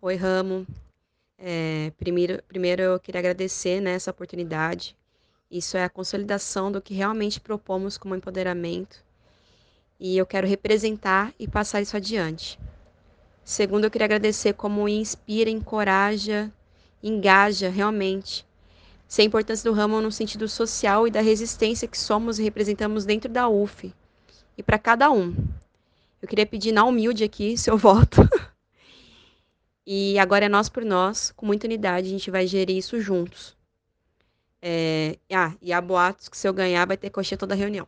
Oi, Ramo. Primeiro eu queria agradecer, né, essa oportunidade. Isso é a consolidação do que realmente propomos como empoderamento e eu quero representar e passar isso adiante. Segundo, eu queria agradecer como inspira, encoraja, engaja realmente. Ser a importância do ramo no sentido social e da resistência que somos e representamos dentro da UF. E para cada um. Eu queria pedir na humilde aqui seu voto. E agora é nós por nós, com muita unidade, a gente vai gerir isso juntos. E há boatos que se eu ganhar vai ter coxinha toda reunião.